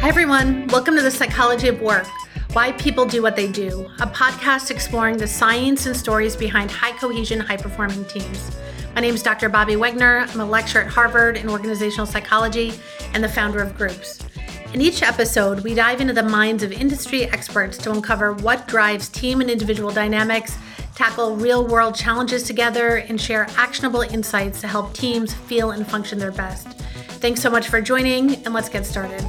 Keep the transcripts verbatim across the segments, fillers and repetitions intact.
Hi, everyone. Welcome to The Psychology of Work, Why People Do What They Do, a podcast exploring the science and stories behind high cohesion, high performing teams. My name is Doctor Bobby Wegner. I'm a lecturer at Harvard in organizational psychology and the founder of Groups. In each episode, we dive into the minds of industry experts to uncover what drives team and individual dynamics, tackle real-world challenges together, and share actionable insights to help teams feel and function their best. Thanks so much for joining, and let's get started.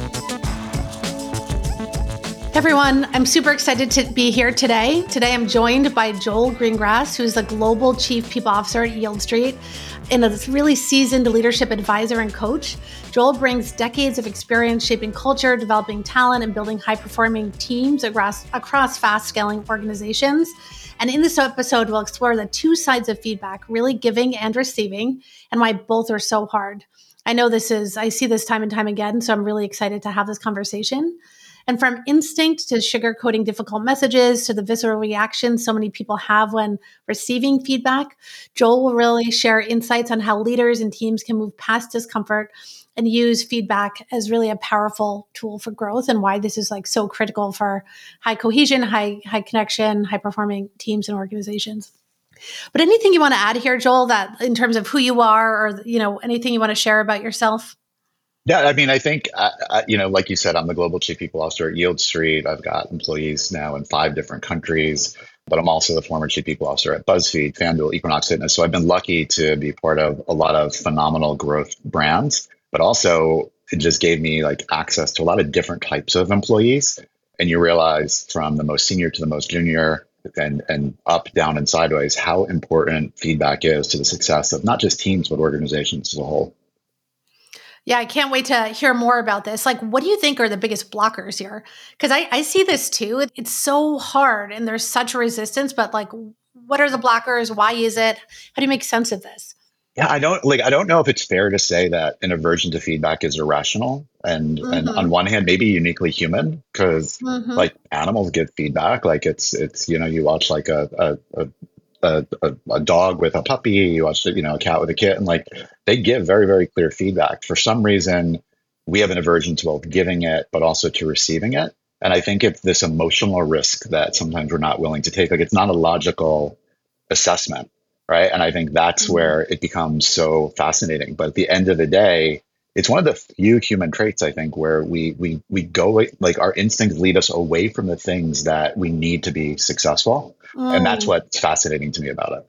Everyone, I'm super excited to be here today. Today, I'm joined by Joel Greengrass, who's the Global Chief People Officer at Yieldstreet and a really seasoned leadership advisor and coach. Joel brings decades of experience shaping culture, developing talent, and building high-performing teams across, across fast-scaling organizations. And in this episode, we'll explore the two sides of feedback, really giving and receiving, and why both are so hard. I know this is, I see this time and time again, so I'm really excited to have this conversation. And from instinct to sugarcoating difficult messages to the visceral reactions so many people have when receiving feedback, Joel will really share insights on how leaders and teams can move past discomfort and use feedback as really a powerful tool for growth, and why this is like so critical for high cohesion, high high connection, high performing teams and organizations. But anything you want to add here, Joel, that in terms of who you are, or you know anything you want to share about yourself? Yeah, I mean, I think, uh, uh, you know, like you said, I'm the Global Chief People Officer at Yieldstreet. I've got employees now in five different countries, but I'm also the former Chief People Officer at BuzzFeed, FanDuel, Equinox Fitness. So I've been lucky to be part of a lot of phenomenal growth brands, but also it just gave me like access to a lot of different types of employees. And you realize from the most senior to the most junior and, and up, down, and sideways, how important feedback is to the success of not just teams, but organizations as a whole. Yeah, I can't wait to hear more about this. Like, what do you think are the biggest blockers here? Because I, I see this too. It, it's so hard and there's such a resistance, but like, what are the blockers? Why is it? How do you make sense of this? Yeah, I don't like, I don't know if it's fair to say that an aversion to feedback is irrational and, mm-hmm. and on one hand, maybe uniquely human, because mm-hmm. like animals give feedback. Like it's, it's, you know, you watch like a, a, a A, a, a dog with a puppy, you watch, you know, a cat with a kitten, like they give very, very clear feedback. For some reason, we have an aversion to both giving it, but also to receiving it. And I think it's this emotional risk that sometimes we're not willing to take. Like it's not a logical assessment, right? And I think that's mm-hmm. where it becomes so fascinating. But at the end of the day, it's one of the few human traits, I think, where we we we go, like our instincts lead us away from the things that we need to be successful. Mm. And that's what's fascinating to me about it.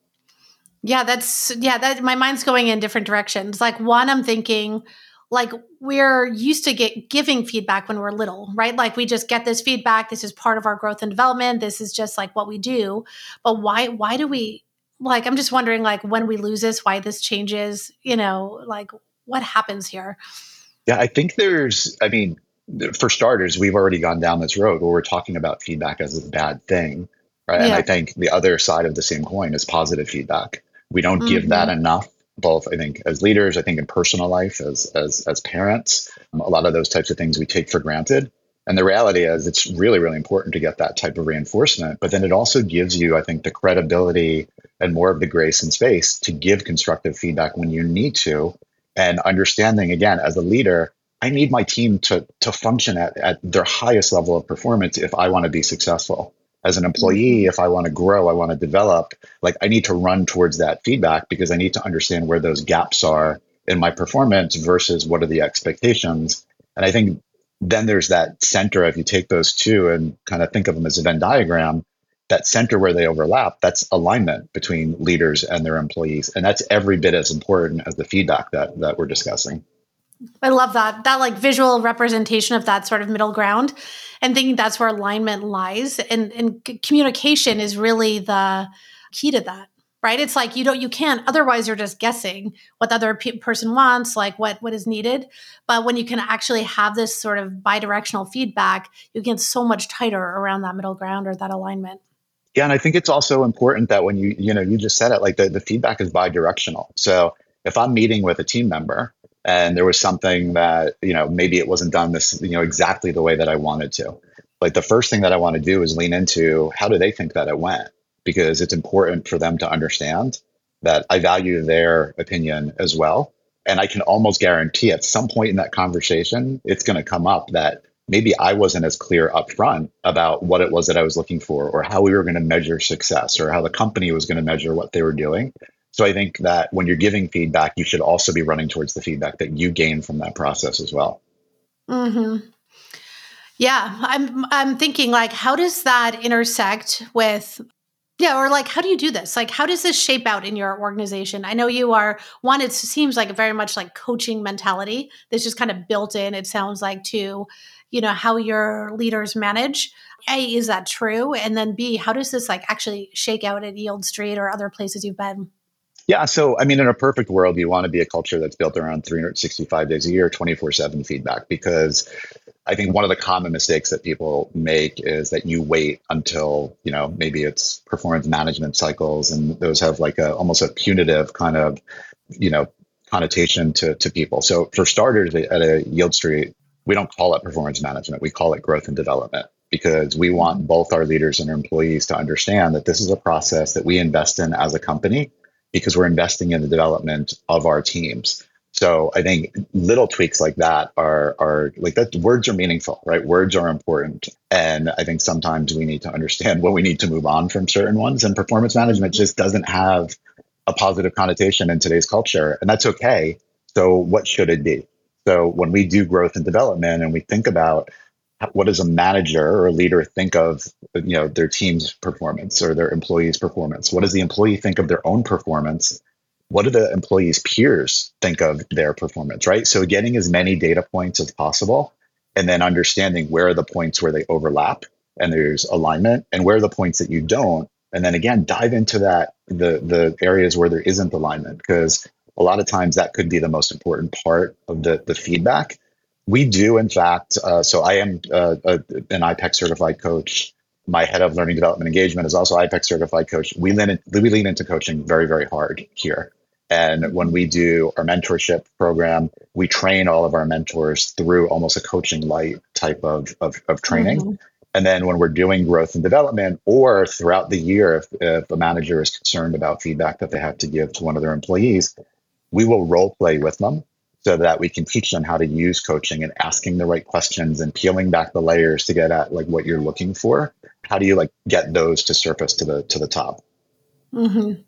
Yeah, that's, yeah, that my mind's going in different directions. Like one, I'm thinking like we're used to get giving feedback when we're little, right? Like we just get this feedback. This is part of our growth and development. This is just like what we do. But why, why do we, like, I'm just wondering like when we lose this, why this changes, you know, like what happens here? Yeah, I think there's, I mean, for starters, we've already gone down this road where we're talking about feedback as a bad thing, right? Yeah. And I think the other side of the same coin is positive feedback. We don't mm-hmm. give that enough, both, I think, as leaders, I think in personal life, as, as, as parents, um, a lot of those types of things we take for granted. And the reality is it's really, really important to get that type of reinforcement. But then it also gives you, I think, the credibility and more of the grace and space to give constructive feedback when you need to. And understanding, again, as a leader, I need my team to to function at, at their highest level of performance if I want to be successful. As an employee, if I want to grow, I want to develop, like I need to run towards that feedback because I need to understand where those gaps are in my performance versus what are the expectations. And I think then there's that center, if you take those two and kind of think of them as a Venn diagram, that center where they overlap, that's alignment between leaders and their employees. And that's every bit as important as the feedback that, that we're discussing. I love that, that like visual representation of that sort of middle ground, and thinking that's where alignment lies. And, and communication is really the key to that, right? It's like, you don't, you can't, otherwise you're just guessing what the other pe- person wants, like what, what is needed. But when you can actually have this sort of bi-directional feedback, you get so much tighter around that middle ground or that alignment. Yeah. And I think it's also important that when you, you know, you just said it, like the, the feedback is bi-directional. So if I'm meeting with a team member and there was something that, you know, maybe it wasn't done this, you know, exactly the way that I wanted to, like the first thing that I want to do is lean into how do they think that it went? Because it's important for them to understand that I value their opinion as well. And I can almost guarantee at some point in that conversation, it's going to come up that maybe I wasn't as clear up front about what it was that I was looking for, or how we were going to measure success, or how the company was going to measure what they were doing. So I think that when you're giving feedback, you should also be running towards the feedback that you gain from that process as well. Mm-hmm. Yeah, I'm I'm thinking like, how does that intersect with, yeah, or like, how do you do this? Like, how does this shape out in your organization? I know you are one, it seems like very much like coaching mentality. This just kind of built in, it sounds like, to, you know, how your leaders manage. A, is that true? And then B, how does this like actually shake out at Yield Street or other places you've been? Yeah. So, I mean, in a perfect world, you want to be a culture that's built around three hundred sixty-five days a year, twenty-four seven feedback, because I think one of the common mistakes that people make is that you wait until, you know, maybe it's performance management cycles, and those have like a almost a punitive kind of, you know, connotation to, to people. So for starters, at a Yield Street, we don't call it performance management. We call it growth and development, because we want both our leaders and our employees to understand that this is a process that we invest in as a company, because we're investing in the development of our teams. So I think little tweaks like that are are like that. Words are meaningful, right? Words are important. And I think sometimes we need to understand when we need to move on from certain ones. And performance management just doesn't have a positive connotation in today's culture. And that's okay. So what should it be? So when we do growth and development and we think about what does a manager or a leader think of, you know, their team's performance or their employees' performance? What does the employee think of their own performance? What do the employees' peers think of their performance, right? So getting as many data points as possible, and then understanding where are the points where they overlap and there's alignment, and where are the points that you don't. And then again, dive into that, the, the areas where there isn't alignment, because a lot of times that could be the most important part of the, the feedback. We do, in fact, uh, so I am uh, a, an I P E C certified coach. My head of learning development engagement is also I P E C certified coach. We lean, in, we lean into coaching very, very hard here. And when we do our mentorship program, we train all of our mentors through almost a coaching light type of, of, of training. Mm-hmm. And then when we're doing growth and development, or throughout the year, if, if a manager is concerned about feedback that they have to give to one of their employees, we will role play with them, so that we can teach them how to use coaching and asking the right questions and peeling back the layers to get at like what you're looking for. How do you like get those to surface to the to the top? Mm-hmm.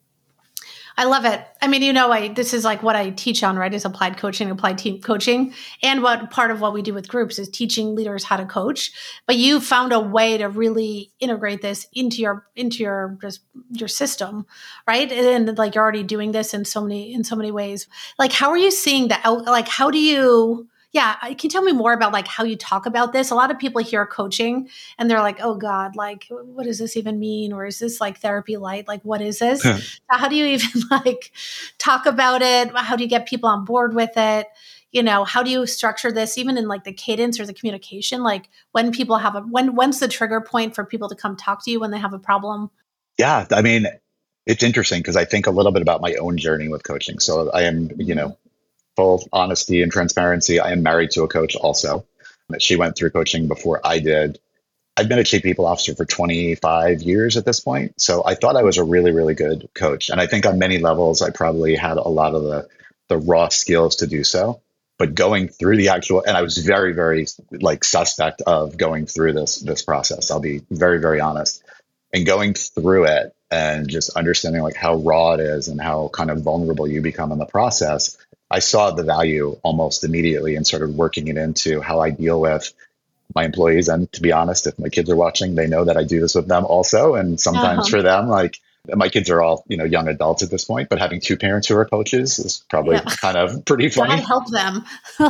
I love it. I mean, you know, I this is like what I teach on, right? Is applied coaching, applied team coaching. And what part of what we do with groups is teaching leaders how to coach. But you found a way to really integrate this into your into your just your system, right? And, and like you're already doing this in so many in so many ways. Like, how are you seeing that? Like, how do you? Yeah, can you tell me more about like how you talk about this? A lot of people hear coaching and they're like, oh God, like, what does this even mean? Or is this like therapy light? Like, what is this? How do you even like talk about it? How do you get people on board with it? You know, how do you structure this even in like the cadence or the communication? Like when people have a, when, when's the trigger point for people to come talk to you when they have a problem? Yeah. I mean, it's interesting because I think a little bit about my own journey with coaching. So I am, you know, full honesty and transparency, I am married to a coach also. She went through coaching before I did. I've been a chief people officer for twenty-five years at this point. So I thought I was a really, really good coach. And I think on many levels, I probably had a lot of the, the raw skills to do so. But going through the actual, and I was very, very like suspect of going through this, this process. I'll be very, very honest. And going through it and just understanding like how raw it is and how kind of vulnerable you become in the process, I saw the value almost immediately and started working it into how I deal with my employees. And to be honest, if my kids are watching, they know that I do this with them also. And sometimes uh-huh. for them, like my kids are all, you know, young adults at this point, but having two parents who are coaches is probably yeah. kind of pretty funny. God help them.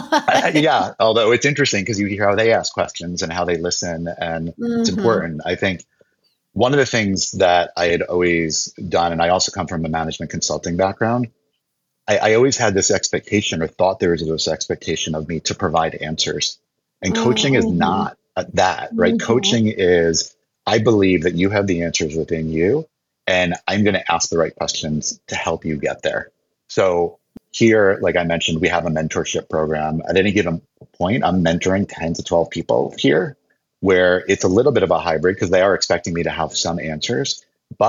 I, yeah. Although it's interesting because you hear how they ask questions and how they listen, and mm-hmm. it's important. I think one of the things that I had always done, and I also come from a management consulting background, I, I always had this expectation or thought there was this expectation of me to provide answers. And coaching mm-hmm. is not that, right? Mm-hmm. Coaching is, I believe that you have the answers within you, and I'm going to ask the right questions to help you get there. So here, like I mentioned, we have a mentorship program. At any given point, I'm mentoring ten to twelve people here, where it's a little bit of a hybrid because they are expecting me to have some answers. But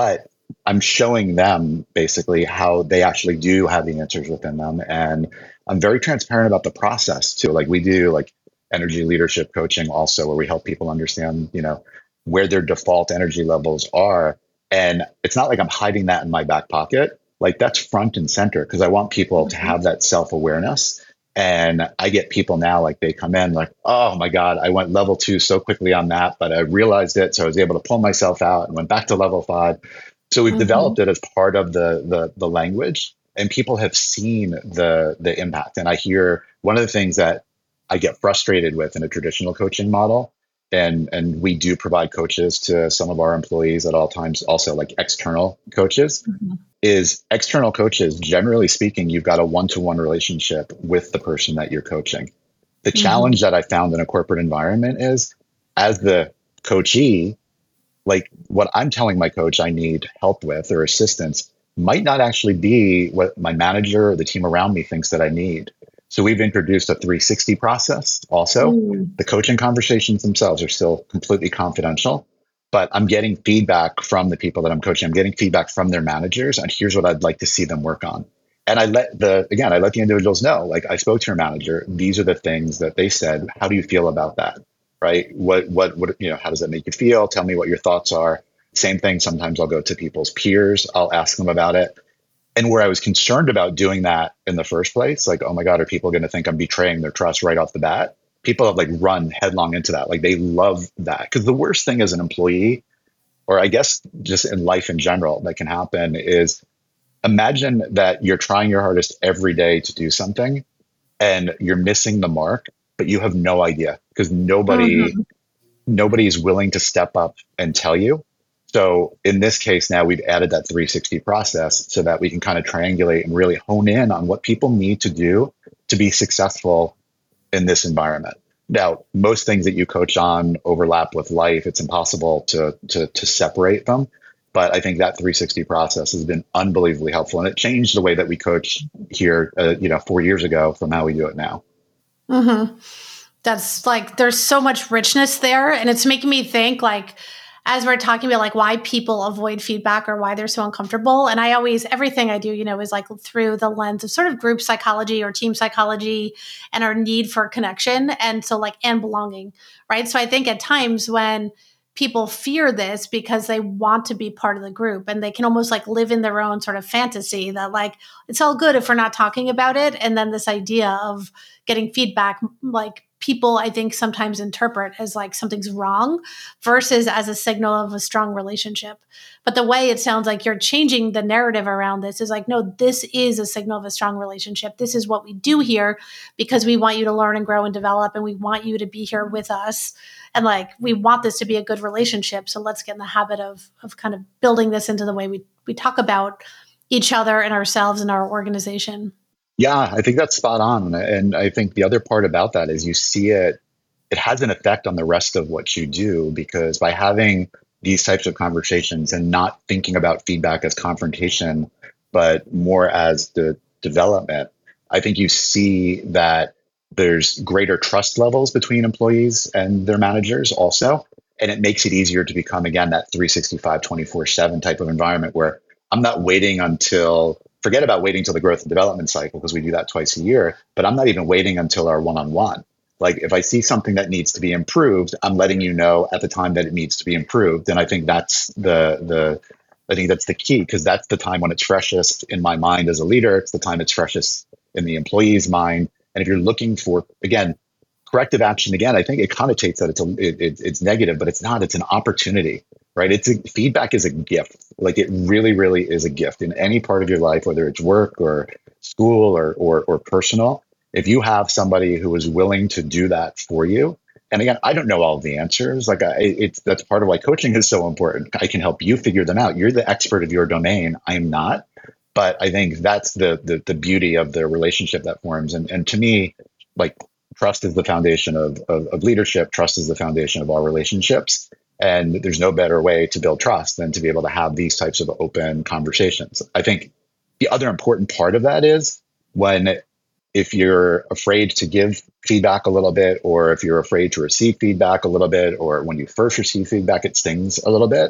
I'm showing them basically how they actually do have the answers within them. And I'm very transparent about the process too. Like we do like energy leadership coaching also, where we help people understand, you know, where their default energy levels are. And it's not like I'm hiding that in my back pocket. Like that's front and center because I want people to have that self-awareness. And I get people now, like they come in like, oh my God, I went level two so quickly on that, but I realized it. So I was able to pull myself out and went back to level five. So we've mm-hmm. developed it as part of the, the the language, and people have seen the the impact. And I hear one of the things that I get frustrated with in a traditional coaching model, and and we do provide coaches to some of our employees at all times, also like external coaches, mm-hmm. is external coaches, generally speaking, you've got a one-to-one relationship with the person that you're coaching. The mm-hmm. challenge that I found in a corporate environment is, as the coachee, like what I'm telling my coach I need help with or assistance might not actually be what my manager or the team around me thinks that I need. So we've introduced a three sixty process also. Mm. The coaching conversations themselves are still completely confidential, but I'm getting feedback from the people that I'm coaching. I'm getting feedback from their managers, and here's what I'd like to see them work on. And I let the, again, I let the individuals know, like I spoke to your manager. These are the things that they said. How do you feel about that? Right? What, what, what, you know, how does that make you feel? Tell me what your thoughts are. Same thing. Sometimes I'll go to people's peers. I'll ask them about it. And where I was concerned about doing that in the first place, like, oh my God, are people going to think I'm betraying their trust right off the bat? People have like run headlong into that. Like they love that. Because the worst thing as an employee, or I guess just in life in general, that can happen is imagine that you're trying your hardest every day to do something and you're missing the mark, but you have no idea because nobody, mm-hmm. nobody is willing to step up and tell you. So in this case, now we've added that three sixty process so that we can kind of triangulate and really hone in on what people need to do to be successful in this environment. Now, most things that you coach on overlap with life. It's impossible to, to, to separate them. But I think that three sixty process has been unbelievably helpful. And it changed the way that we coach here, uh, you know, four years ago from how we do it now. Mm-hmm. That's like, there's so much richness there. And it's making me think like, as we're talking about like why people avoid feedback or why they're so uncomfortable. And I always, everything I do, you know, is like through the lens of sort of group psychology or team psychology and our need for connection. And so like, and belonging, right? So I think at times when people fear this because they want to be part of the group and they can almost like live in their own sort of fantasy that like, it's all good if we're not talking about it. And then this idea of getting feedback, like people, I think sometimes interpret as like something's wrong versus as a signal of a strong relationship. But the way it sounds like you're changing the narrative around this is like, no, this is a signal of a strong relationship. This is what we do here because we want you to learn and grow and develop. And we want you to be here with us. And like, we want this to be a good relationship. So let's get in the habit of, of kind of building this into the way we, we talk about each other and ourselves and our organization. Yeah, I think that's spot on. And I think the other part about that is you see it, it has an effect on the rest of what you do, because by having these types of conversations and not thinking about feedback as confrontation, but more as the development, I think you see that there's greater trust levels between employees and their managers also. And it makes it easier to become, again, that three sixty-five, twenty-four seven type of environment where I'm not waiting until Forget about waiting till the growth and development cycle because we do that twice a year, but I'm not even waiting until our one-on-one. Like if I see something that needs to be improved, I'm letting you know at the time that it needs to be improved. And I think that's the, the, I think that's the key, because that's the time when it's freshest in my mind as a leader. It's the time it's freshest in the employee's mind. And if you're looking for, again, corrective action, again, I think it connotates that it's a, it, it, it's negative, but it's not. It's an opportunity, right? It's a, feedback is a gift. Like it really, really is a gift in any part of your life, whether it's work or school or or, or personal. If you have somebody who is willing to do that for you, and again, I don't know all of the answers. Like I, it's that's part of why coaching is so important. I can help you figure them out. You're the expert of your domain. I am not. But I think that's the the, the beauty of the relationship that forms. And and to me, like trust is the foundation of, of, of leadership. Trust is the foundation of all relationships. And there's no better way to build trust than to be able to have these types of open conversations. I think the other important part of that is when, if you're afraid to give feedback a little bit, or if you're afraid to receive feedback a little bit, or when you first receive feedback, it stings a little bit.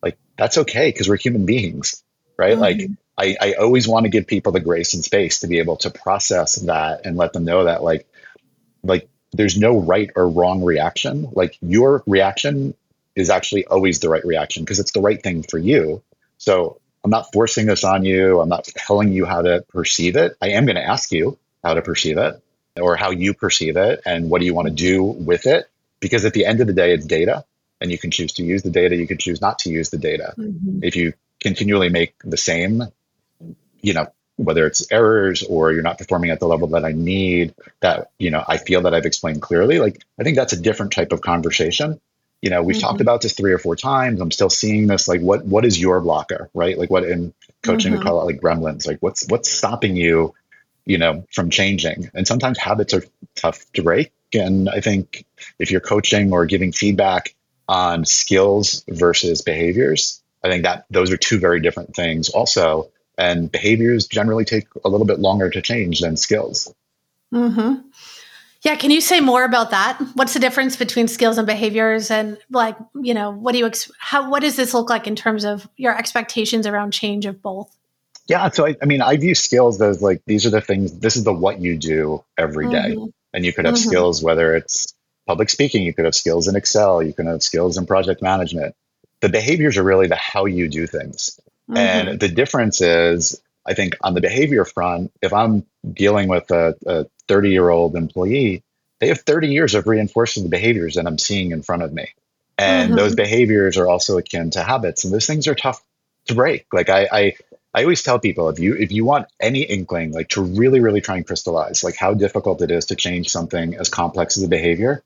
like that's okay because we're human beings, right? Like Mm-hmm. I, I always want to give people the grace and space to be able to process that and let them know that like like there's no right or wrong reaction. Like your reaction is actually always the right reaction because it's the right thing for you. So I'm not forcing this on you. I'm not telling you how to perceive it. I am going to ask you how to perceive it or how you perceive it and what do you want to do with it? Because at the end of the day, it's data and you can choose to use the data. You can choose not to use the data. Mm-hmm. If you continually make the same, you know, whether it's errors or you're not performing at the level that I need, that, you know, I feel that I've explained clearly, like, I think that's a different type of conversation. You know, we've talked Mm-hmm. about this three or four times. I'm still seeing this, like, what, what is your blocker, right? Like what in coaching we Mm-hmm. call it like gremlins, like what's, what's stopping you, you know, from changing? And sometimes habits are tough to break. And I think if you're coaching or giving feedback on skills versus behaviors, I think that those are two very different things also. And behaviors generally take a little bit longer to change than skills. Mm-hmm. Yeah. Can you say more about that? What's the difference between skills and behaviors? And like, you know, what do you, ex- how, what does this look like in terms of your expectations around change of both? Yeah. So, I, I mean, I view skills as like, these are the things, this is the what you do every day. Mm-hmm. And you could have Mm-hmm. skills, whether it's public speaking, you could have skills in Excel, you can have skills in project management. The behaviors are really the how you do things. Mm-hmm. And the difference is, I think on the behavior front, if I'm dealing with a thirty year old employee, they have thirty years of reinforcing the behaviors that I'm seeing in front of me. And those Mm-hmm. behaviors are also akin to habits. And those things are tough to break. Like I, I, I always tell people, if you if you want any inkling, like to really, really try and crystallize like how difficult it is to change something as complex as a behavior,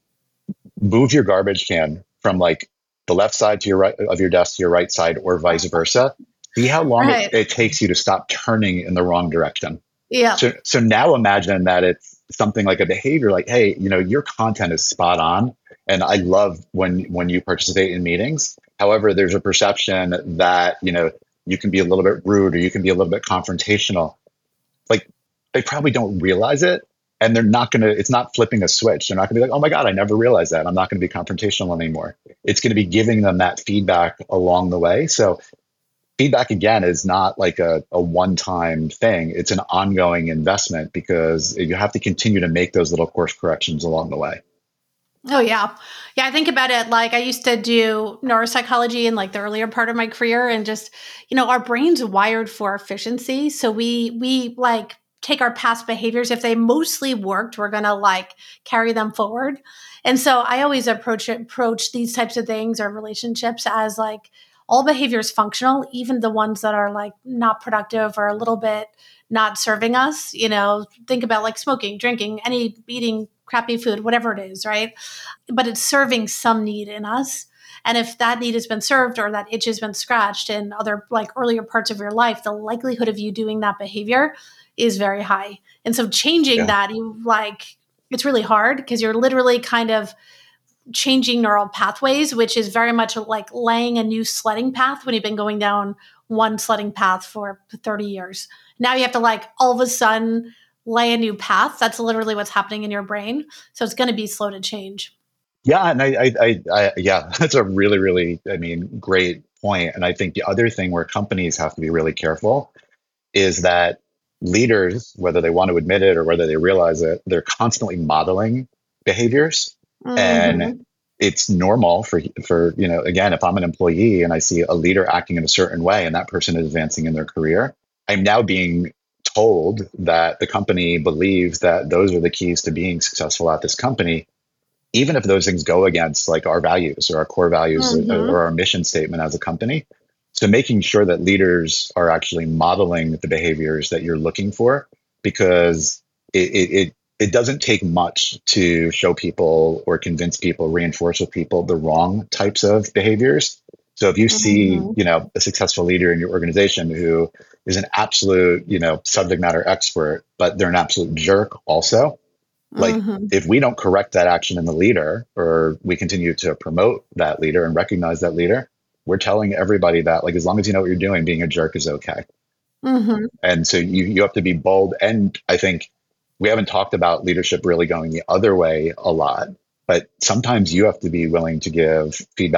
move your garbage can from like the left side to your right of your desk to your right side or vice versa. See how long it, Right. it takes you to stop turning in the wrong direction. Yeah. So so now imagine that it's something like a behavior like, hey, you know, your content is spot on. And I love when when you participate in meetings. However, there's a perception that, you know, you can be a little bit rude or you can be a little bit confrontational. Like they probably don't realize it. And they're not going to, it's not flipping a switch. They're not going to be like, oh my God, I never realized that. I'm not going to be confrontational anymore. It's going to be giving them that feedback along the way. So feedback again is not like a, a one-time thing. It's an ongoing investment because you have to continue to make those little course corrections along the way. Oh yeah. Yeah. I think about it like I used to do neuropsychology in like the earlier part of my career and just, you know, our brain's wired for efficiency. So we, we like take our past behaviors. If they mostly worked, we're going to like carry them forward. And so I always approach approach these types of things or relationships as like all behavior is functional, even the ones that are like not productive or a little bit not serving us. You know, think about like smoking, drinking, any eating crappy food, whatever it is, right? But it's serving some need in us. And if that need has been served or that itch has been scratched in other like earlier parts of your life, the likelihood of you doing that behavior is very high. And so changing Yeah. that, you like, it's really hard because you're literally kind of changing neural pathways, which is very much like laying a new sledding path when you've been going down one sledding path for thirty years. Now you have to like all of a sudden lay a new path. That's literally what's happening in your brain. So it's going to be slow to change. Yeah. And I, I, I, I, yeah, that's a really, really, I mean, great point. And I think the other thing where companies have to be really careful is that leaders, whether they want to admit it or whether they realize it, they're constantly modeling behaviors. And Mm-hmm. it's normal for, for, you know, again, if I'm an employee and I see a leader acting in a certain way and that person is advancing in their career, I'm now being told that the company believes that those are the keys to being successful at this company, even if those things go against like our values or our core values or, Mm-hmm. or our mission statement as a company. So making sure that leaders are actually modeling the behaviors that you're looking for, because it, it, it it doesn't take much to show people or convince people, reinforce with people the wrong types of behaviors. So if you see, Mm-hmm. you know, a successful leader in your organization who is an absolute, you know, subject matter expert, but they're an absolute jerk also, like Mm-hmm. if we don't correct that action in the leader or we continue to promote that leader and recognize that leader, we're telling everybody that like as long as you know what you're doing, being a jerk is okay. Mm-hmm. And so you you have to be bold. And I think we haven't talked about leadership really going the other way a lot, but sometimes you have to be willing to give feedback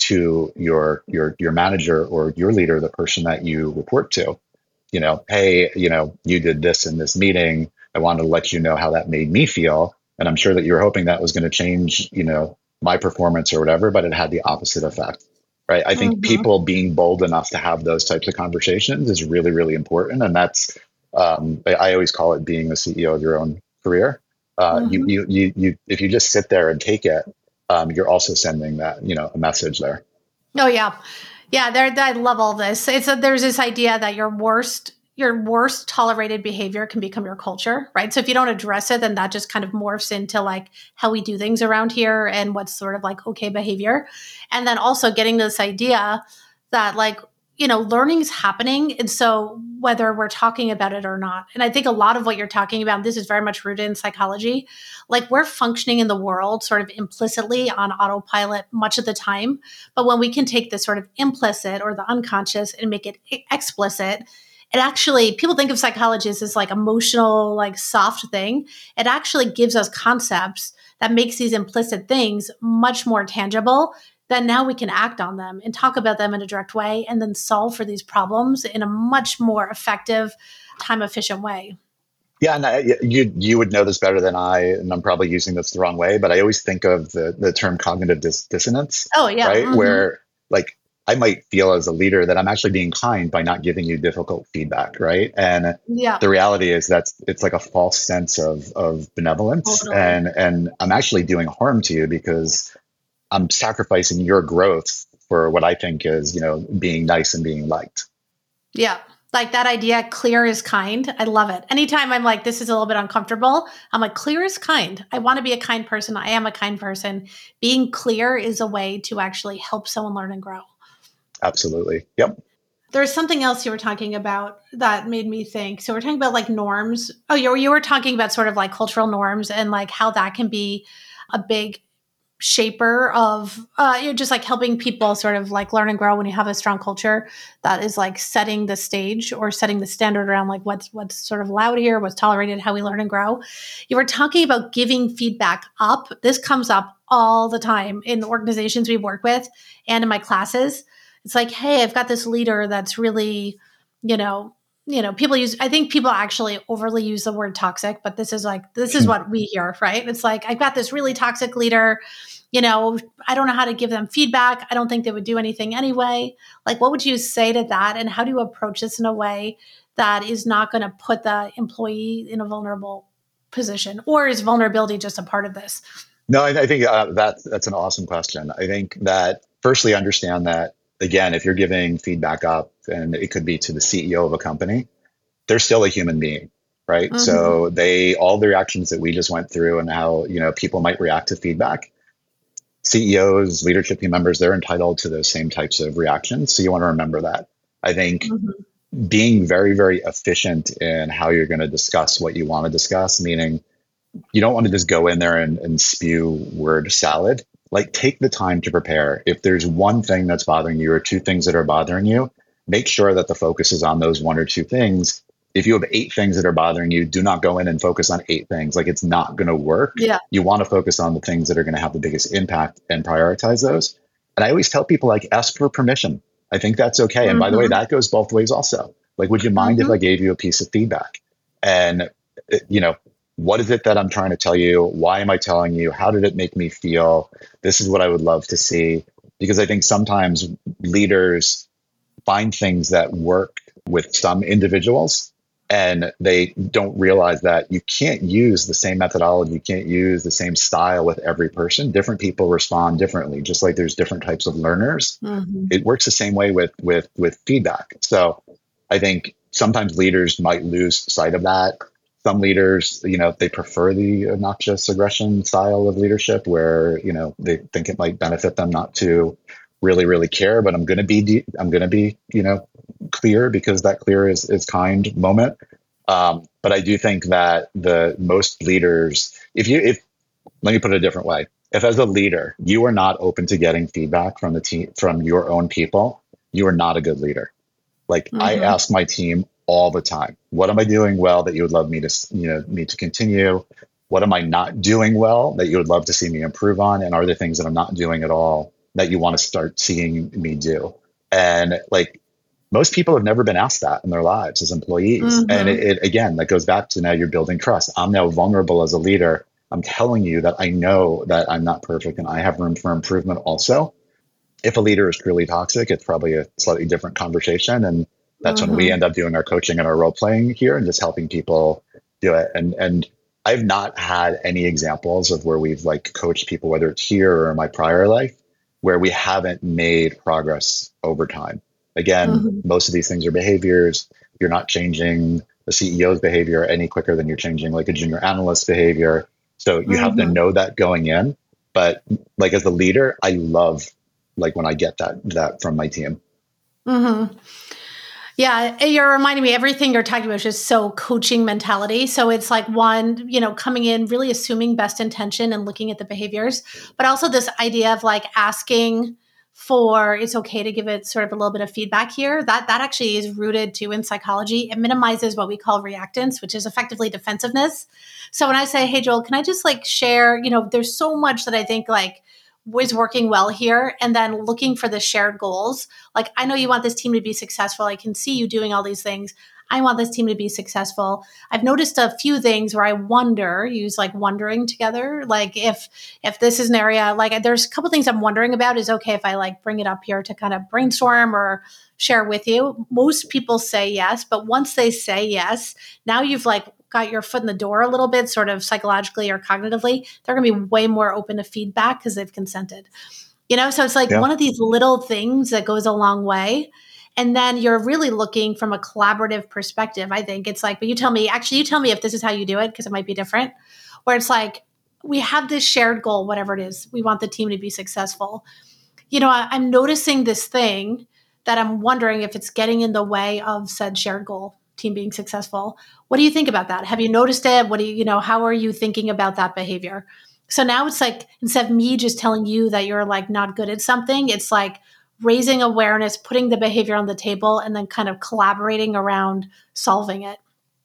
to your your your manager or your leader, the person that you report to, you know, hey, you know, you did this in this meeting. I wanted to let you know how that made me feel. And I'm sure that you were hoping that was going to change, you know, my performance or whatever, but it had the opposite effect, right? I think Mm-hmm. people being bold enough to have those types of conversations is really, really important. And that's, um, I, I always call it being the C E O of your own career. Uh, you, Mm-hmm. you, you, you, if you just sit there and take it, um, you're also sending that, you know, a message there. Oh yeah. Yeah. There, I love all this. It's a, there's this idea that your worst, your worst tolerated behavior can become your culture, right? So if you don't address it, then that just kind of morphs into like how we do things around here and what's sort of like okay behavior. And then also getting this idea that like, you know, learning's happening. And so whether we're talking about it or not, and I think a lot of what you're talking about, this is very much rooted in psychology, like we're functioning in the world sort of implicitly on autopilot much of the time. But when we can take the sort of implicit or the unconscious and make it explicit, it actually, people think of psychologists as like emotional, like soft thing. It actually gives us concepts that makes these implicit things much more tangible. Then now we can act on them and talk about them in a direct way and then solve for these problems in a much more effective, time efficient way. Yeah, and I, you you would know this better than I, and I'm probably using this the wrong way, but I always think of the the term cognitive dis- dissonance, Oh, yeah. right? Mm-hmm. Where like I might feel as a leader that I'm actually being kind by not giving you difficult feedback, right? And Yeah, the reality is that's it's like a false sense of of benevolence, totally. and and I'm actually doing harm to you because I'm sacrificing your growth for what I think is, you know, being nice and being liked. Yeah. Like that idea, clear is kind. I love it. Anytime I'm like, this is a little bit uncomfortable, I'm like, clear is kind. I want to be a kind person. I am a kind person. Being clear is a way to actually help someone learn and grow. Absolutely. Yep. There's something else you were talking about that made me think. So we're talking about like norms. Oh, you were, you were talking about sort of like cultural norms and like how that can be a big shaper of uh, you're just like helping people sort of like learn and grow when you have a strong culture that is like setting the stage or setting the standard around like what's what's sort of allowed here, what's tolerated, how we learn and grow. You were talking about giving feedback up. This comes up all the time in the organizations we work with and in my classes. It's like, hey, I've got this leader that's really, you know, you know, people use, I think people actually overly use the word toxic, but this is like, this is what we hear, right? It's like, I've got this really toxic leader, you know, I don't know how to give them feedback. I don't think they would do anything anyway. Like, what would you say to that? And how do you approach this in a way that is not going to put the employee in a vulnerable position? Or is vulnerability just a part of this? No, I, I think uh, that that's an awesome question. I think that firstly, understand that again, if you're giving feedback up, and it could be to the C E O of a company, they're still a human being, right? Mm-hmm. So they all the reactions that we just went through and how you know people might react to feedback. C E Os, leadership team members, they're entitled to those same types of reactions. So you want to remember that. I think Mm-hmm. being very, very efficient in how you're going to discuss what you want to discuss, meaning you don't want to just go in there and, and spew word salad. Like take the time to prepare. If there's one thing that's bothering you or two things that are bothering you, make sure that the focus is on those one or two things. If you have eight things that are bothering you, do not go in and focus on eight things. Like it's not going to work. Yeah. You want to focus on the things that are going to have the biggest impact and prioritize those. And I always tell people like ask for permission. I think that's okay. And by the way, Mm-hmm. that goes both ways also. Like, would you mind if Mm-hmm. I gave you a piece of feedback? And, you know, what is it that I'm trying to tell you? Why am I telling you? How did it make me feel? This is what I would love to see. Because I think sometimes leaders find things that work with some individuals and they don't realize that you can't use the same methodology, you can't use the same style with every person. Different people respond differently, just like there's different types of learners. Mm-hmm. It works the same way with with with feedback. So I think sometimes leaders might lose sight of that. Some leaders, you know, they prefer the obnoxious aggression style of leadership where, you know, they think it might benefit them not to really, really care, but I'm going to be, de- I'm going to be, you know, clear because that clear is, is kind moment. Um, but I do think that the most leaders, if you, if, let me put it a different way. If as a leader, you are not open to getting feedback from the team, from your own people, you are not a good leader. Like I Mm-hmm. ask my team all the time, what am I doing well that you would love me to, you know, me to continue? What am I not doing well that you would love to see me improve on? And are there things that I'm not doing at all that you want to start seeing me do? And like, most people have never been asked that in their lives as employees. Mm-hmm. And it, it, again, that goes back to now you're building trust. I'm now vulnerable as a leader. I'm telling you that I know that I'm not perfect and I have room for improvement also. If a leader is truly toxic, it's probably a slightly different conversation. And that's Mm-hmm. when we end up doing our coaching and our role playing here and just helping people do it. And, and I've not had any examples of where we've like coached people, whether it's here or in my prior life, where we haven't made progress over time. Again, Mm-hmm. most of these things are behaviors. You're not changing the C E O's behavior any quicker than you're changing like a junior analyst's behavior. So you mm-hmm. have to know that going in. But like as a leader, I love like when I get that that from my team. Mm-hmm. Yeah, you're reminding me, everything you're talking about is just so coaching mentality. So it's like one, you know, coming in, really assuming best intention and looking at the behaviors, but also this idea of like asking for, it's okay to give it sort of a little bit of feedback here. That that actually is rooted too in psychology. It minimizes what we call reactance, which is effectively defensiveness. So when I say, hey, Joel, can I just like share, you know, there's so much that I think like was working well here, and then looking for the shared goals. Like, I know you want this team to be successful. I can see you doing all these things. I want this team to be successful. I've noticed a few things where I wonder, use like wondering together. Like if, if this is an area, like there's a couple things I'm wondering about. Is okay if I like bring it up here to kind of brainstorm or share with you? Most people say yes, but once they say yes, now you've like got your foot in the door a little bit, sort of psychologically or cognitively, they're going to be way more open to feedback because they've consented. You know, so it's like yeah. one of these little things that goes a long way. And then you're really looking from a collaborative perspective. I think it's like, but you tell me, actually, you tell me if this is how you do it, because it might be different, where it's like, we have this shared goal, whatever it is. We want the team to be successful. You know, I, I'm noticing this thing that I'm wondering if it's getting in the way of said shared goal, team being successful. What do you think about that? Have you noticed it? What do you, you know, how are you thinking about that behavior? So now it's like, instead of me just telling you that you're like not good at something, it's like raising awareness, putting the behavior on the table, and then kind of collaborating around solving it.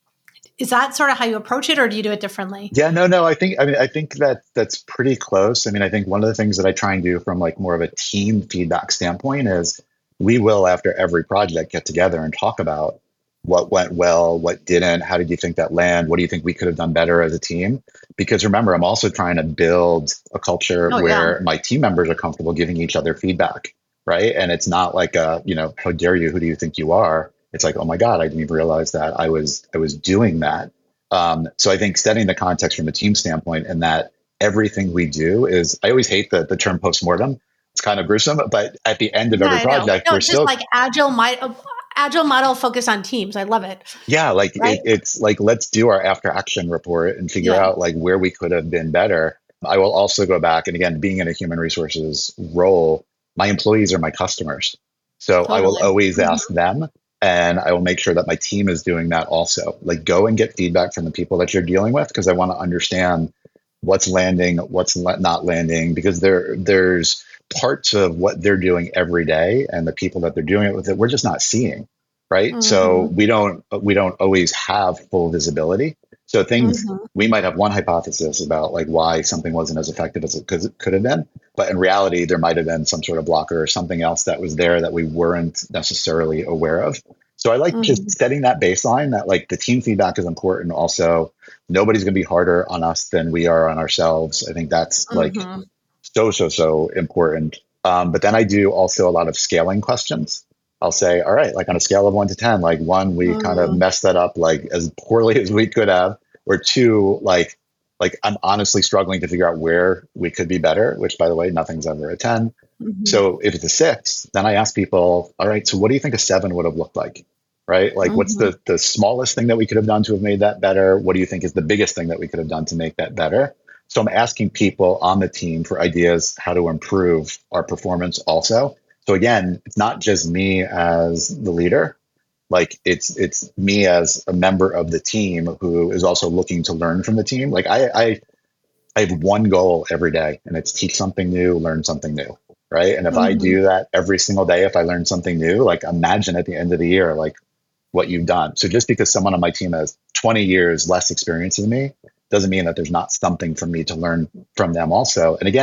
Is that sort of how you approach it, or do you do it differently? Yeah, no, no. I think, I mean, I think that that's pretty close. I mean, I think one of the things that I try and do from like more of a team feedback standpoint is we will, after every project, get together and talk about what went well, what didn't, how did you think that land? What do you think we could have done better as a team? Because remember, I'm also trying to build a culture oh, where yeah. my team members are comfortable giving each other feedback, right? And it's not like a, you know, how dare you? Who do you think you are? It's like, oh my God, I didn't even realize that I was I was doing that. Um, so I think setting the context from a team standpoint, and that everything we do is, I always hate the the term postmortem. It's kind of gruesome, but at the end of yeah, every project, no, we're it's still just like agile. My agile model focus on teams. I love it. Yeah, like right? it, it's like, let's do our after action report and figure yeah. out like where we could have been better. I will also go back, and again, being in a human resources role, my employees are my customers. So totally. I will always mm-hmm. ask them, and I will make sure that my team is doing that also. Like, go and get feedback from the people that you're dealing with, because I want to understand what's landing, what's not landing, because there there's parts of what they're doing every day and the people that they're doing it with, it we're just not seeing, right? Mm-hmm. So we don't we don't always have full visibility. So things mm-hmm. we might have one hypothesis about like why something wasn't as effective as it could, could have been, but in reality there might have been some sort of blocker or something else that was there that we weren't necessarily aware of. So I like mm-hmm. just setting that baseline that like the team feedback is important. Also, nobody's going to be harder on us than we are on ourselves. I think that's like mm-hmm. so, so, so important. Um, but then I do also a lot of scaling questions. I'll say, all right, like on a scale of one to ten, like one, we mm. kind of messed that up like as poorly as we could have, or two, like, like I'm honestly struggling to figure out where we could be better, which by the way, nothing's ever a ten. Mm-hmm. So if it's a six, then I ask people, all right, so what do you think a seven would have looked like? Right? Like mm-hmm. what's the, the smallest thing that we could have done to have made that better? What do you think is the biggest thing that we could have done to make that better? So I'm asking people on the team for ideas how to improve our performance also. So again, it's not just me as the leader, like it's it's me as a member of the team who is also looking to learn from the team. Like I I, I have one goal every day, and it's teach something new, learn something new, right? And if mm-hmm. I do that every single day, if I learn something new, like imagine at the end of the year, like what you've done. So just because someone on my team has twenty years less experience than me doesn't mean that there's not something for me to learn from them also. And again,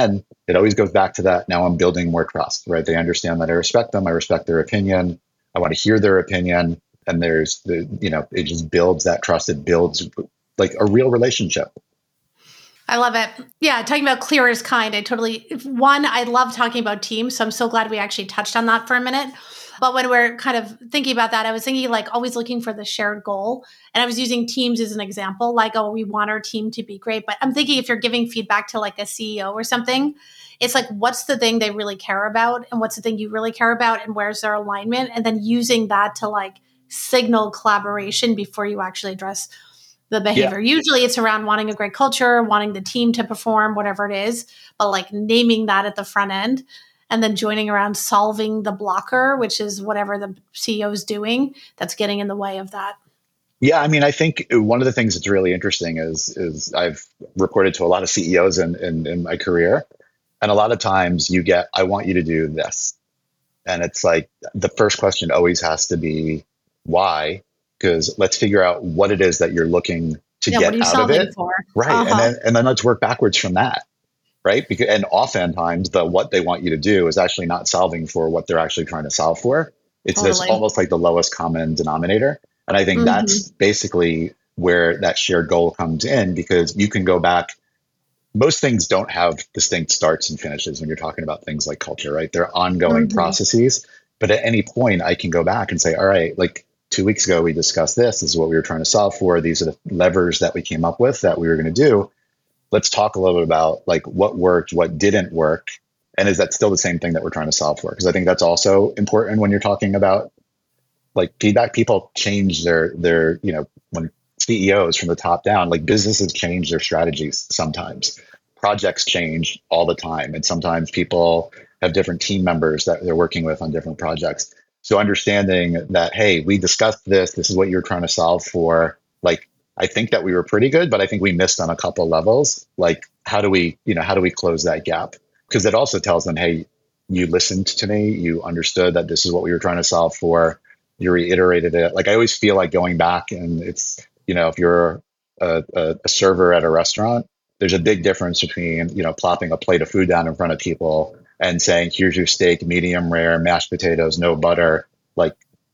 it always goes back to that. Now I'm building more trust, right? They understand that I respect them. I respect their opinion. I want to hear their opinion. And there's the, you know, it just builds that trust. It builds like a real relationship. I love it. Yeah. Talking about clear is kind. I totally, one, I love talking about teams. So I'm so glad we actually touched on that for a minute. But when we're kind of thinking about that, I was thinking like always looking for the shared goal. And I was using teams as an example, like, oh, we want our team to be great. But I'm thinking if you're giving feedback to like a C E O or something, it's like, what's the thing they really care about? And what's the thing you really care about? And where's their alignment? And then using that to like signal collaboration before you actually address the behavior. Yeah. Usually it's around wanting a great culture, wanting the team to perform, whatever it is, but like naming that at the front end and then joining around solving the blocker, which is whatever the C E O is doing that's getting in the way of that. Yeah, I mean, I think one of the things that's really interesting is is I've reported to a lot of C E Os in, in, in my career. And a lot of times you get, I want you to do this. And it's like, the first question always has to be, why? Because let's figure out what it is that you're looking to yeah, get out of it. For? Right. Uh-huh. And then and then let's work backwards from that. Right. Because and oftentimes the what they want you to do is actually not solving for what they're actually trying to solve for. It's totally. This almost like the lowest common denominator. And I think mm-hmm. that's basically where that shared goal comes in, because you can go back. Most things don't have distinct starts and finishes when you're talking about things like culture, right? They're ongoing mm-hmm. processes. But at any point I can go back and say, all right, like, two weeks ago, we discussed this. This is what we were trying to solve for. These are the levers that we came up with that we were going to do. Let's talk a little bit about like what worked, what didn't work. And is that still the same thing that we're trying to solve for? Because I think that's also important when you're talking about like feedback. People change their, their, you know, when C E Os from the top down, like businesses change their strategies sometimes. Projects change all the time. And sometimes people have different team members that they're working with on different projects. So understanding that, hey, we discussed this, this is what you're trying to solve for. Like, I think that we were pretty good, but I think we missed on a couple levels. Like, how do we, you know, how do we close that gap? Because it also tells them, hey, you listened to me, you understood that this is what we were trying to solve for. You reiterated it. Like, I always feel like going back and it's, you know, if you're a, a, a server at a restaurant, there's a big difference between, you know, plopping a plate of food down in front of people and saying, here's your steak, medium rare, mashed potatoes, no butter. Like,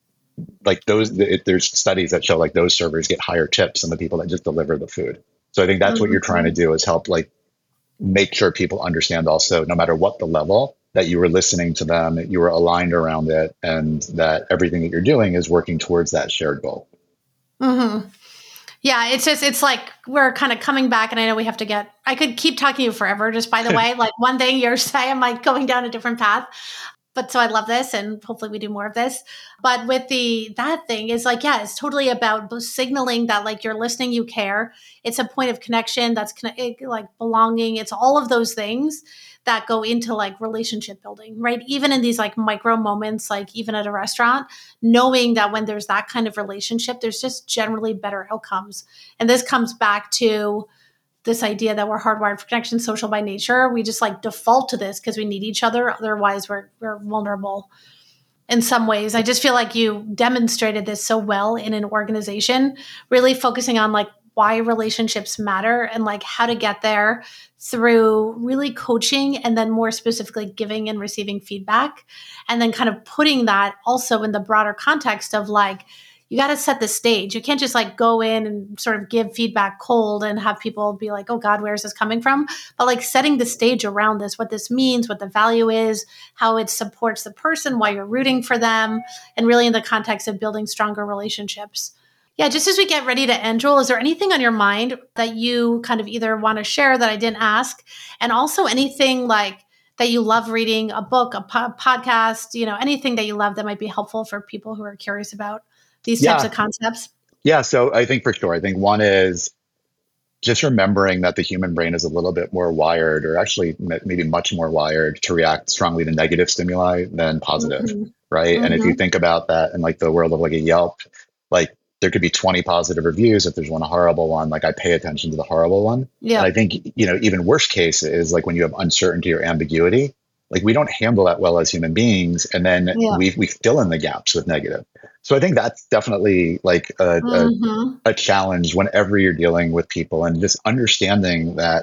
like those, it, there's studies that show like those servers get higher tips than the people that just deliver the food. So I think that's mm-hmm. what you're trying to do is help like make sure people understand also, no matter what the level, that you were listening to them, that you were aligned around it, and that everything that you're doing is working towards that shared goal. Mm-hmm. Yeah, it's just, it's like we're kind of coming back, and I know we have to get, I could keep talking to you forever, just by the way, like one thing you're saying, I'm like going down a different path. But so I love this, and hopefully we do more of this. But with the, that thing is like, yeah, it's totally about signaling that like you're listening, you care. It's a point of connection that's like belonging. It's all of those things that go into like relationship building, right? Even in these like micro moments, like even at a restaurant, knowing that when there's that kind of relationship, there's just generally better outcomes. And this comes back to this idea that we're hardwired for connection, social by nature. We just like default to this because we need each other. Otherwise we're, we're vulnerable in some ways. I just feel like you demonstrated this so well in an organization, really focusing on like why relationships matter and like how to get there through really coaching, and then more specifically giving and receiving feedback, and then kind of putting that also in the broader context of like, you got to set the stage. You can't just like go in and sort of give feedback cold and have people be like, oh God, where's this coming from? But like setting the stage around this, what this means, what the value is, how it supports the person, why you're rooting for them, and really in the context of building stronger relationships. Yeah, just as we get ready to end, Joel, is there anything on your mind that you kind of either want to share that I didn't ask? And also anything like that you love reading, a book, a po- podcast, you know, anything that you love that might be helpful for people who are curious about these types yeah. of concepts? Yeah, so I think for sure. I think one is just remembering that the human brain is a little bit more wired, or actually maybe much more wired to react strongly to negative stimuli than positive, mm-hmm. right? Mm-hmm. And if you think about that in like the world of like a Yelp, like there could be twenty positive reviews. If there's one horrible one, like I pay attention to the horrible one. Yeah. And I think, you know, even worst case is like when you have uncertainty or ambiguity, like we don't handle that well as human beings. And then yeah. we we fill in the gaps with negative. So I think that's definitely like a, mm-hmm. a, a challenge whenever you're dealing with people, and just understanding that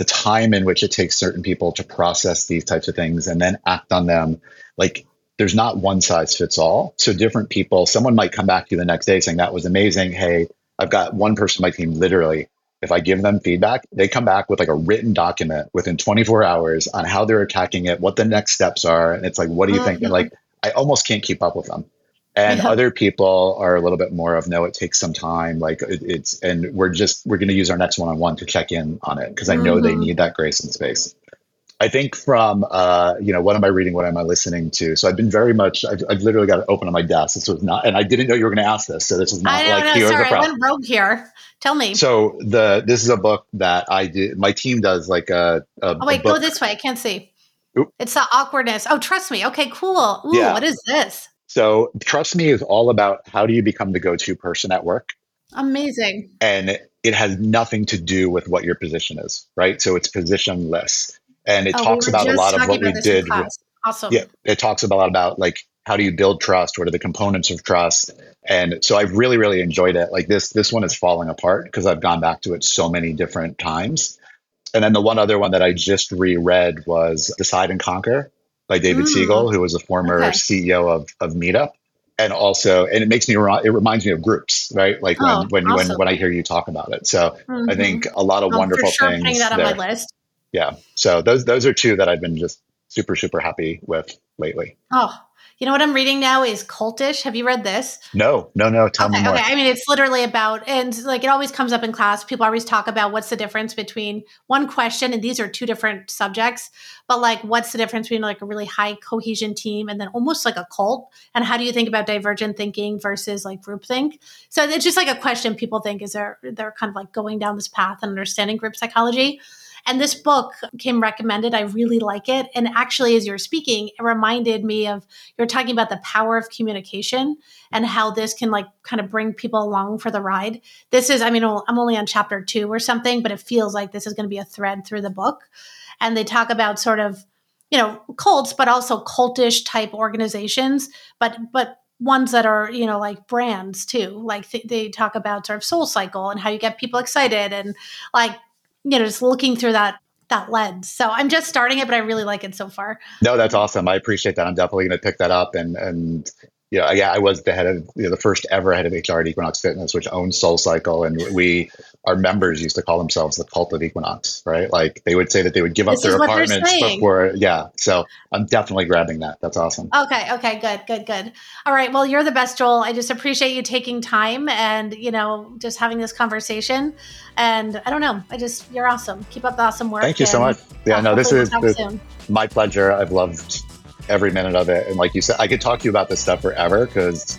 the time in which it takes certain people to process these types of things and then act on them, like there's not one size fits all. So different people, someone might come back to you the next day saying, that was amazing. Hey, I've got one person on my team, literally, if I give them feedback, they come back with like a written document within twenty-four hours on how they're attacking it, what the next steps are. And it's like, what do you mm-hmm. think? And like, I almost can't keep up with them. And yeah. other people are a little bit more of, no, it takes some time. Like it, it's, and we're just, we're going to use our next one-on-one to check in on it. Cause I know mm-hmm. they need that grace and space. I think from, uh, you know, what am I reading? What am I listening to? So I've been very much, I've, I've literally got it open on my desk. This was not, and I didn't know you were going to ask this. So this is not I like, know, here's sorry, the problem. I went rogue here. Tell me. So the, this is a book that I did, my team does like a, a oh wait, a book. Go this way. I can't see. Oop. It's the awkwardness. Oh, trust me. Okay, cool. Ooh, yeah. What is this? So Trust Me is all about how do you become the go-to person at work? Amazing. And it has nothing to do with what your position is, right? So it's positionless. And it oh, talks we about a lot of what we did. With, awesome. Yeah, it talks a lot about like, how do you build trust? What are the components of trust? And so I've really, really enjoyed it. Like this, this one is falling apart because I've gone back to it so many different times. And then the one other one that I just reread was Decide and Conquer by David mm. Siegel, who was a former okay. C E O of, of Meetup. And also, and it makes me, it reminds me of groups, right? Like oh, when, when, awesome. when, when I hear you talk about it. So mm-hmm. I think a lot of I'm wonderful for sure things. Putting that on there. my list. Yeah. So those, those are two that I've been just super, super happy with lately. Oh, you know what I'm reading now is Cultish. Have you read this? No, no, no. Tell okay, me more. Okay. I mean, it's literally about, and like it always comes up in class. People always talk about what's the difference between one question, and these are two different subjects, but like what's the difference between like a really high cohesion team and then almost like a cult? And how do you think about divergent thinking versus like groupthink? So it's just like a question people think is they're, they're kind of like going down this path and understanding group psychology. And this book came recommended. I really like it. And actually, as you were speaking, it reminded me of, you're talking about the power of communication and how this can like kind of bring people along for the ride. This is, I mean, I'm only on chapter two or something, but it feels like this is going to be a thread through the book. And they talk about sort of, you know, cults, but also cultish type organizations, but, but ones that are, you know, like brands too. Like th- they talk about sort of Soul Cycle and how you get people excited and like, you know, just looking through that that lens. So I'm just starting it, but I really like it so far. No, that's awesome. I appreciate that. I'm definitely going to pick that up. And, and you know, yeah, I was the head of, you know, the first ever head of H R at Equinox Fitness, which owns Soul Cycle. And we, our members used to call themselves the cult of Equinox, right? Like they would say that they would give up this their apartments before. Yeah. So I'm definitely grabbing that. That's awesome. Okay. Okay. Good, good, good. All right. Well, you're the best, Joel. I just appreciate you taking time and, you know, just having this conversation. And I don't know, I just, you're awesome. Keep up the awesome work. Thank you so much. Yeah, no, this is this, my pleasure. I've loved every minute of it. And like you said, I could talk to you about this stuff forever because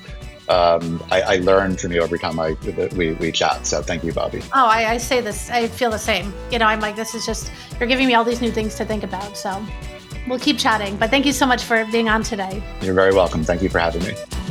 um, I, I learn from you every time I we, we chat. So thank you, Bobbi. Oh, I, I say this, I feel the same. You know, I'm like, this is just, you're giving me all these new things to think about. So we'll keep chatting. But thank you so much for being on today. You're very welcome. Thank you for having me.